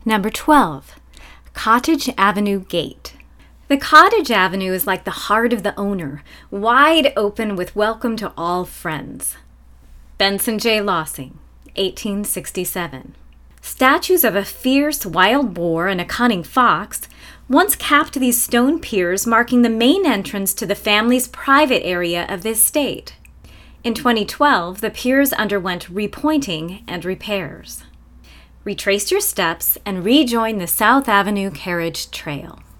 Number 12. Cottage Avenue Gate. The Cottage Avenue is like the heart of the owner, wide open with welcome to all friends. Benson J. Lossing, 1867. Statues of a fierce wild boar and a cunning fox once capped these stone piers marking the main entrance to the family's private area of the estate. In 2012, the piers underwent repointing and repairs. Retrace your steps and rejoin the South Avenue Carriage Trail.